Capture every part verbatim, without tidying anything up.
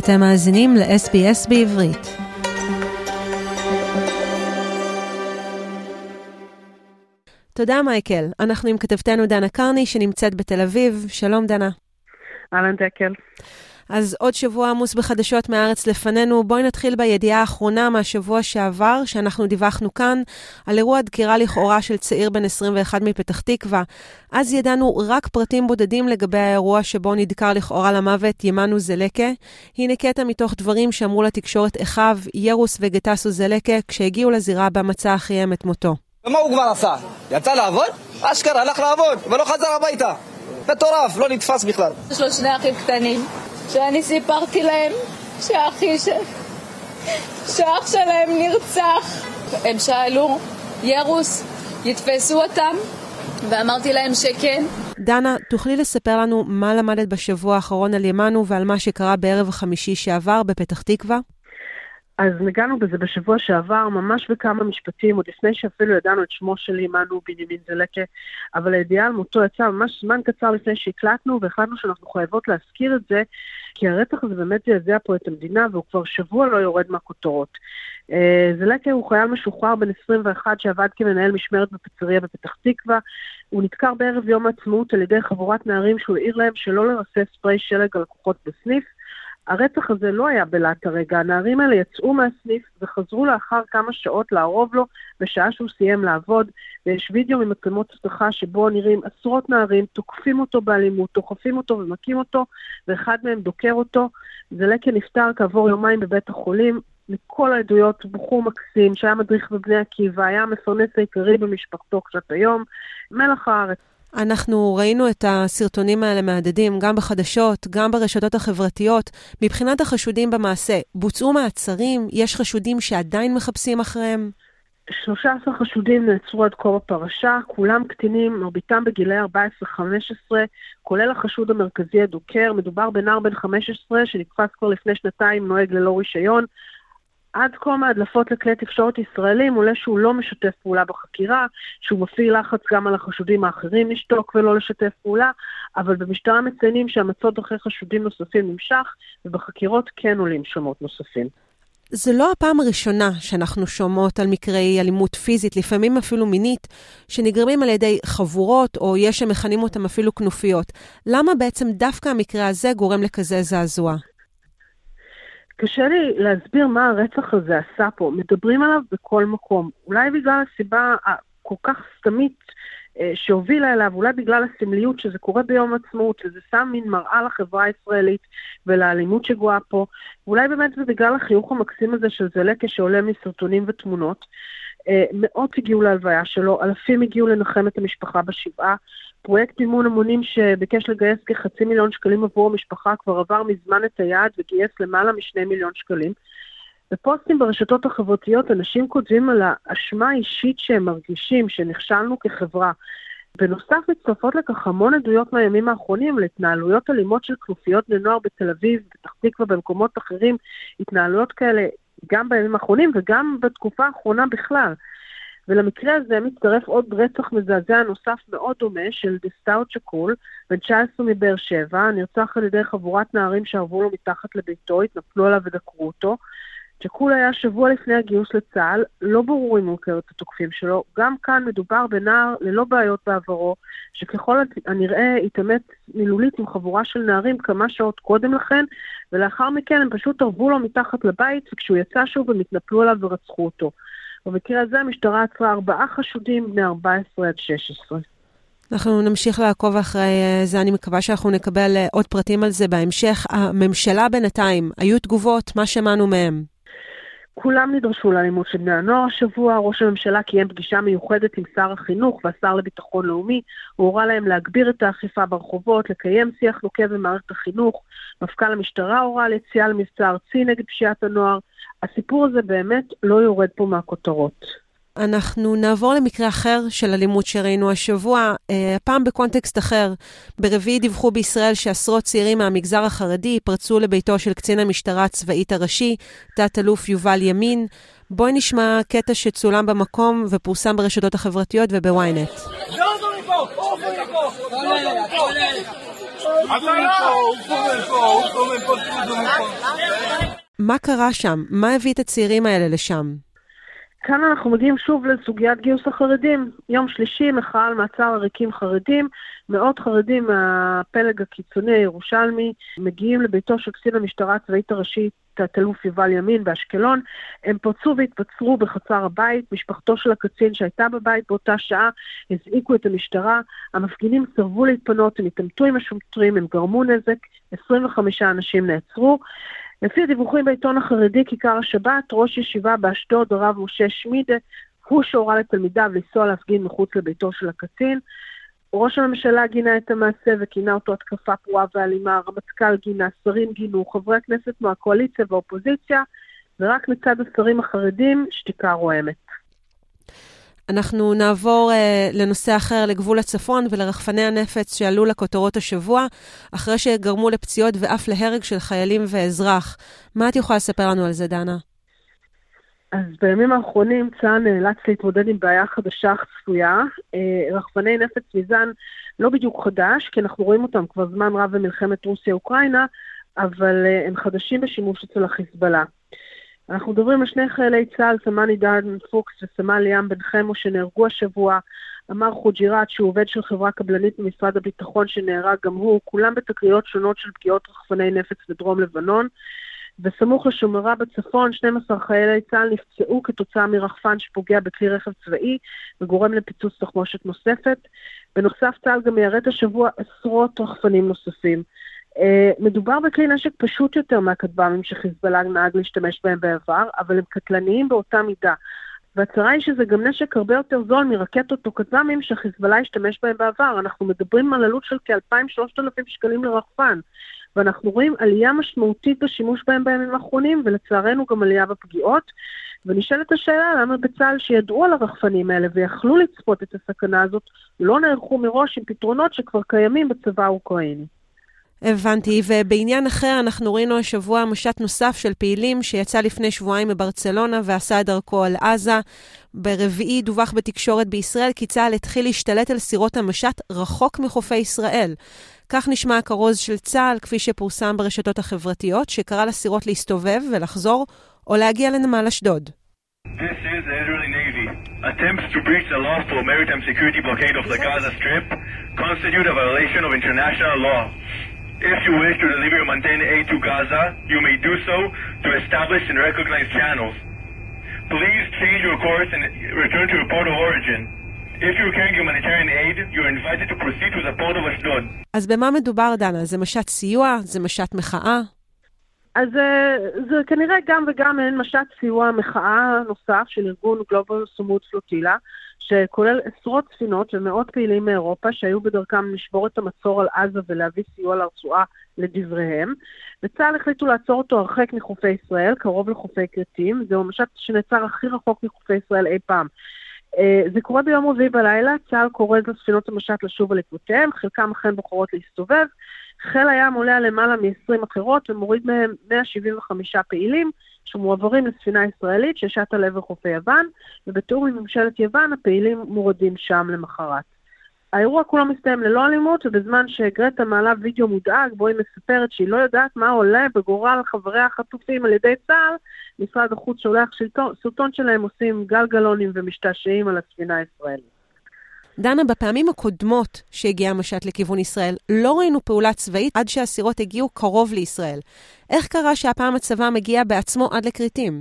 אתם מאזינים ל-אס בי אס בעברית. תודה מייקל. אנחנו עם כתבתנו דנה קרני שנמצאת בתל אביב. שלום דנה. אהלן דקל. אז עוד שבוע עמוס בחדשות מהארץ לפנינו. בואי נתחיל בידיעה האחרונה מהשבוע שעבר, שאנחנו דיווחנו כאן, על אירוע דקירה לכאורה של צעיר בן עשרים ואחת מפתח תקווה. אז ידענו רק פרטים בודדים לגבי האירוע שבו נדקר לכאורה למוות ימנו זלקה. הנה קטע מתוך דברים שאמרו לתקשורת אחיו, ירוס וגטסו זלקה, כשהגיעו לזירה בה מצא אחיהם את מותו. ומה הוא כבר עשה? יצא לעבוד? אשכרה, הלך לעבוד, ולא חזר הביתה. מטורף, לא נתפס בכלל. יש לו שני אחים קטנים, שאני סיפרתי להם שאחי ש... שאח שלהם נרצח. הם שאלו, ירוס, יתפסו אותם? ואמרתי להם שכן. דנה, תוכלי לספר לנו מה למדת בשבוע האחרון על ימנו ועל מה שקרה בערב החמישי שעבר בפתח תקווה? אז נגענו בזה בשבוע שעבר, ממש בכמה משפטים, עוד לפני שאפילו ידענו את שמו של ימנו בנימין זלקה, אבל הידיעה על מותו יצא ממש זמן קצר לפני שהקלטנו, והחלטנו שאנחנו חייבות להזכיר את זה, כי הרצח הזה באמת זעזע פה את המדינה, והוא כבר שבוע לא יורד מהכותרות. זלקה הוא חייל משוחרר בן עשרים ואחת שעבד כמנהל משמרת בפיצריה בפתח תקווה. הוא נדקר בערב יום העצמאות על ידי חבורת נערים שהוא העיר להם שלא לרסס ספרי שלג על לקוחות בסניף. הרצח הזה לא היה בלעת הרגע, הנערים האלה יצאו מהסניף וחזרו לאחר כמה שעות לערוב לו בשעה שהוא סיים לעבוד, ויש וידאו ממצלמות אבטחה שבו נראים עשרות נערים, תוקפים אותו באלימות, תוחפים אותו ומכים אותו, ואחד מהם דוקר אותו. זלקה נפטר כעבור יומיים בבית החולים. מכל העדויות, בחור מקסים שהיה מדריך בבני עקיבא, היה המפרנס העיקרי במשפחתו קצת היום, מלח הארץ. אנחנו ראינו את הסרטונים האלה מהדהדים, גם בחדשות, גם ברשתות החברתיות. מבחינת החשודים במעשה, בוצעו מעצרים? יש חשודים שעדיין מחפשים אחריהם? שלושה עשר חשודים נעצרו עד כה בפרשה, כולם קטינים, מרביתם בגילי ארבע עשרה חמש עשרה, כולל החשוד המרכזי הדוקר. מדובר בנער בן חמש עשרה שנתפס כבר לפני שנתיים, נוהג ללא רישיון. עד כה מהדלפות לכלי תקשורת ישראלים עולה שהוא לא משתף פעולה בחקירה, שהוא מפעיל לחץ גם על החשודים האחרים לשתוק ולא לשתף פעולה, אבל במשטרה מציינים שהמצוד אחרי חשודים נוספים נמשך, ובחקירות כן עולים שמות נוספים. זה לא הפעם הראשונה שאנחנו שומעות על מקרי אלימות פיזית, לפעמים אפילו מינית, שנגרמים על ידי חבורות, או יש שמכנים אותם אפילו כנופיות. למה בעצם דווקא המקרה הזה גורם לכזה זעזוע? קשה לי להסביר מה הרצח הזה עשה פה. מדברים עליו בכל מקום. אולי בגלל הסיבה כל כך סתמית שהובילה אליו, אולי בגלל הסמליות שזה קורה ביום עצמאות, וזה שם מין מראה לחברה הישראלית ולאלימות שגואה פה. אולי באמת זה בגלל החיוך המקסים הזה של זלקה שעולה מסרטונים ותמונות. מאות הגיעו להלוויה שלו, אלפים הגיעו לנחם את המשפחה בשבעה. פרויקט מימון המונים שביקש לגייס כחצי מיליון שקלים עבור המשפחה כבר עבר מזמן את היעד וגייס למעלה משני מיליון שקלים. בפוסטים ברשתות החברתיות אנשים כותבים על האשמה האישית שהם מרגישים שנכשלנו כחברה. בנוסף מצטרפות לכך המון עדויות מהימים האחרונים להתנהלויות אלימות של כנופיות בני נוער בתל אביב, בפתח תקווה ובמקומות אחרים, התנהלויות כאלה גם בימים האחרונים וגם בתקופה האחרונה בכלל. ולמקרה הזה מצטרף עוד רצח מזעזע נוסף מאוד דומה של דסטאוט שקול, בן תשע עשרה מבאר שבע, נרצח על ידי חבורת נערים שערבו לו מתחת לביתו, התנפלו עליו ודקרו אותו. שקול היה שבוע לפני הגיוס לצה"ל, לא ברור אם הוא הכיר את התוקפים שלו. גם כאן מדובר בנער ללא בעיות בעברו, שככל הנראה התאמת מילולית עם חבורה של נערים כמה שעות קודם לכן, ולאחר מכן הם פשוט ערבו לו מתחת לבית, וכשהוא יצא שוב הם התנפלו עליו ורצחו אותו. במקרה הזה המשטרה עצרה ארבעה חשודים בני ארבע עשרה עד שש עשרה. אנחנו נמשיך לעקוב אחרי זה, אני מקווה שאנחנו נקבל עוד פרטים על זה בהמשך. הממשלה בינתיים, היו תגובות, מה שמענו מהם? כולם נדרשו לאלימות של בני הנוער השבוע. ראש הממשלה קיים פגישה מיוחדת עם שר החינוך והשר לביטחון לאומי. הוא הורה להם להגביר את האכיפה ברחובות, לקיים שיח נוקב במערכת החינוך. מפכ"ל המשטרה הורה על יציאה למבצע ארצי נגד פשיעת הנוער. הסיפור הזה באמת לא יורד פה מהכותרות. אנחנו נעבור למקרה אחר של אלימות שראינו השבוע, הפעם בקונטקסט אחר. ברביעי דיווחו בישראל שעשרות צעירים מהמגזר החרדי פרצו לביתו של קצין המשטרה הצבאית הראשי, תת אלוף יובל ימין. בואי נשמע קטע שצולם במקום ופורסם ברשתות החברתיות ובוויינט. מה קרה שם? מה הביא את הצעירים האלה לשם? כאן אנחנו מגיעים שוב לסוגיית גיוס החרדים. יום שלישי מחאה על מעצר עריקים חרדים. מאות חרדים מהפלג הקיצוני הירושלמי מגיעים לביתו של קצין המשטרה הצבאית הראשית, תת-אלוף יובל ימין באשקלון. הם פרצו והתפצרו בחצר הבית. משפחתו של הקצין שהייתה בבית באותה שעה הזעיקו את המשטרה. המפגינים סרבו להתפנות, הם התעמתו עם השוטרים, הם גרמו נזק. עשרים וחמישה אנשים נעצרו. לפי הדיווחים בעיתון החרדי כיכר השבת, ראש ישיבה באשדוד, הרב משה שמידה, הוא שהורה לתלמידיו לנסוע להפגין מחוץ לביתו של הקצין. ראש הממשלה גינה את המעשה וכינה אותו התקפה פרועה ואלימה, הרמטכ"ל גינה, שרים גינו, חברי הכנסת מהקואליציה והאופוזיציה, ורק מצד השרים החרדים שתיקה רועמת. אנחנו נעבור uh, לנושא אחר, לגבול הצפון ולרחפני הנפץ שעלו לכותרות השבוע, אחרי שגרמו לפציעות ואף להרג של חיילים ואזרח. מה את יכולה לספר לנו על זה, דנה? אז בימים האחרונים צה"ל נאלץ להתמודד עם בעיה חדשה צפויה. Uh, רחפני נפץ מזן לא בדיוק חדש, כי אנחנו רואים אותם כבר זמן רב במלחמת רוסיה-אוקראינה, אבל uh, הם חדשים בשימוש אצל החיזבאללה. אנחנו מדברים על שני חיילי צה"ל, סמ"ר דן פוקס וסמ"ר ליאם בן חמו שנהרגו השבוע, אמר חוג'ירת שהוא עובד של חברה קבלנית במשרד הביטחון שנהרג גם הוא, כולם בתקריות שונות של פגיעות רחפני נפץ בדרום לבנון, וסמוך לשומרה בצפון, שנים עשר חיילי צה"ל נפצעו כתוצאה מרחפן שפוגע בכלי רכב צבאי וגורם לפיצוץ תחמושת נוספת. בנוסף צה"ל גם מיירט השבוע עשרות רחפנים נוספים. Uh, מדובר בכלי נשק פשוט יותר מהכטב"מים שחיזבאללה נהג להשתמש בהם בעבר, אבל הם קטלניים באותה מידה. והצרה היא שזה גם נשק הרבה יותר זול מרקטות או כטב"מים שחיזבאללה השתמש בהם בעבר. אנחנו מדברים על עלות של כ-אלפיים שלושת אלפים שקלים לרחפן, ואנחנו רואים עלייה משמעותית בשימוש בהם בימים האחרונים, ולצערנו גם עלייה בפגיעות. ונשאלת השאלה למה בצה"ל שידעו על הרחפנים האלה ויכלו לצפות את הסכנה הזאת, לא נערכו מראש עם פתרונות שכבר קיימים בצבא האוקראיני. הבנתי, ובעניין אחר אנחנו ראינו השבוע משט נוסף של פעילים שיצא לפני שבועיים מברצלונה ועשה דרכו על עזה. ברביעי דווח בתקשורת בישראל כי צה"ל התחיל להשתלט על סירות המשט רחוק מחופי ישראל. כך נשמע הכרוז של צה"ל כפי שפורסם ברשתות החברתיות, שקרא לסירות להסתובב ולחזור או להגיע לנמל אשדוד. This is the Israeli Navy. Attempts to breach the lawful maritime security blockade of the Gaza Strip constitute a violation of international law. If you wish to deliver humanitarian aid to Gaza, you may do so to established and recognized channels. Please change your course and return to your port of origin. If you're carrying humanitarian aid, you're invited to proceed to the port of Ashdod. אז במה מדובר, דנה? זה משט סיוע? זה משט מחאה? אז זה כנראה גם וגם אין משט סיוע מחאה נוסף של ארגון גלובל סמוד פלוטילה, שכולל עשרות ספינות ומאות פעילים מאירופה שהיו בדרכם לשבור את המצור על עזה ולהביא סיוע לרצועה לדבריהם. וצה"ל החליטו לעצור אותו הרחק מחופי ישראל, קרוב לחופי כרתים. זהו משט שנעצר הכי רחוק מחופי ישראל אי פעם. זה קורה ביום רביעי בלילה, צה"ל קורא לספינות המשט לשוב על עקבותיהם, חלקם אכן בוחרות להסתובב. חיל הים עולה למעלה מ-עשרים אחרות ומוריד מהם מאה שבעים וחמישה פעילים שמועברים לספינה ישראלית ששטה לעבר חופי יוון, ובתיאום עם ממשלת יוון הפעילים מורדים שם למחרת. האירוע כולו מסתיים ללא אלימות, ובזמן שגרטה מעלה וידאו מודאג בו היא מספרת שהיא לא יודעת מה עולה בגורל חבריה החטופים על ידי צה"ל, משרד החוץ שולח סרטון שלהם עושים גלגלונים ומשתעשעים על הספינה הישראלית. דנה, בפעמים הקודמות שהגיע המשט לכיוון ישראל, לא ראינו פעולה צבאית עד שהסירות הגיעו קרוב לישראל. איך קרה שהפעם הצבא מגיע בעצמו עד לקריטים?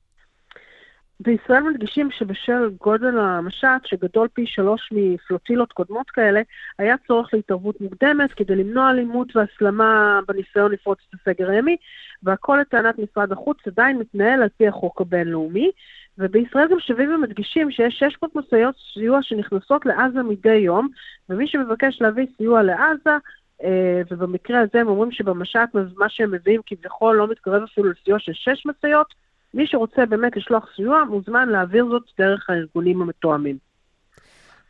בישראל מדגישים שבשל גודל המשט, שגדול פי שלוש מפלוטילות קודמות כאלה, היה צורך להתערבות מוקדמת כדי למנוע אלימות והסלמה בניסיון לפרוץ את הסגר הימי, והכל לטענת משרד החוץ עדיין מתנהל על פי החוק הבינלאומי, ובישראל גם שווים ומדגישים שיש שש מאות משאיות סיוע שנכנסות לעזה מדי יום, ומי שמבקש להביא סיוע לעזה, ובמקרה הזה הם אומרים שבמשט מה שהם מביאים כביכול לא מתקרב אפילו לסיוע של שש משאיות, מי שרוצה באמת לשלוח סיוע מוזמן להעביר זאת דרך הארגונים המתואמים.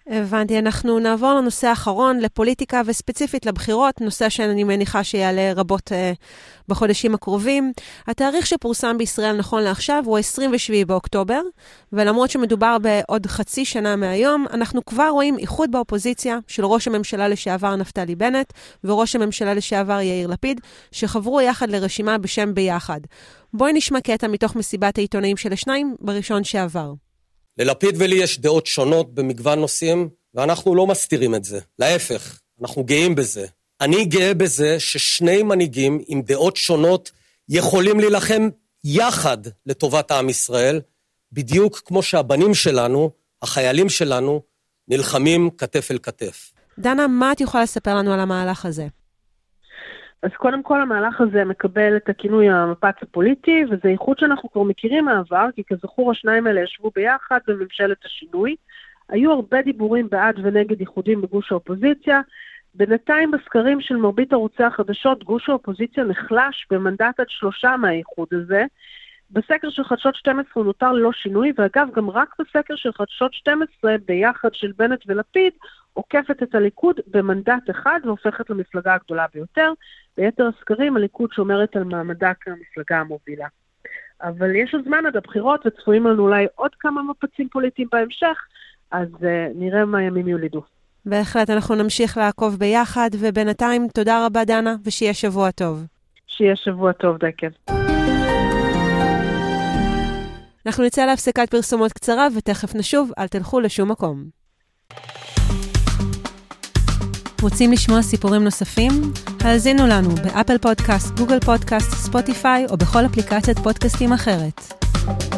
הבנתי, אנחנו נעבור לנושא האחרון, לפוליטיקה וספציפית לבחירות, נושא שאני מניחה שיעלה רבות אה, בחודשים הקרובים. התאריך שפורסם בישראל נכון לעכשיו הוא עשרים ושבעה באוקטובר, ולמרות שמדובר בעוד חצי שנה מהיום, אנחנו כבר רואים איחוד באופוזיציה של ראש הממשלה לשעבר נפתלי בנט וראש הממשלה לשעבר יאיר לפיד, שחברו יחד לרשימה בשם ביחד. בואי נשמע קטע מתוך מסיבת העיתונאים של השניים בראשון שעבר. ללפיד ולי יש דעות שונות במגוון נושאים, ואנחנו לא מסתירים את זה. להפך, אנחנו גאים בזה. אני גאה בזה ששני מנהיגים עם דעות שונות יכולים להילחם יחד לטובת העם ישראל, בדיוק כמו שהבנים שלנו, החיילים שלנו, נלחמים כתף אל כתף. דנה, מה את יכולה לספר לנו על המהלך הזה? אז קודם כל המהלך הזה מקבל את הכינוי המפץ הפוליטי, וזה איחוד שאנחנו כבר מכירים מהעבר, כי כזכור השניים האלה ישבו ביחד בממשלת השינוי. היו הרבה דיבורים בעד ונגד איחודים בגוש האופוזיציה. בינתיים בסקרים של מרבית ערוצי החדשות, גוש האופוזיציה נחלש במנדט עד שלושה מהאיחוד הזה. בסקר של חדשות שתים עשרה נותר ללא שינוי, ואגב גם רק בסקר של חדשות שתים עשרה ביחד של בנט ולפיד, עוקפת את הליכוד במנדט אחד והופכת למפלגה הגדולה ביותר. ביתר הסקרים הליכוד שומרת על מעמדה כמפלגה המובילה. אבל יש עוד זמן עד הבחירות וצפויים לנו אולי עוד כמה מפצים פוליטיים בהמשך, אז uh, נראה מה ימים יולידו. בהחלט, אנחנו נמשיך לעקוב ביחד, ובינתיים תודה רבה דנה, ושיהיה שבוע טוב. שיהיה שבוע טוב, דקל. אנחנו נצא להפסקת פרסומות קצרה, ותכף נשוב, אל תלכו לשום מקום. רוצים לשמוע סיפורים נוספים? האזינו לנו באפל פודקאסט, גוגל פודקאסט, ספוטיפיי או בכל אפליקציית פודקאסטים אחרת.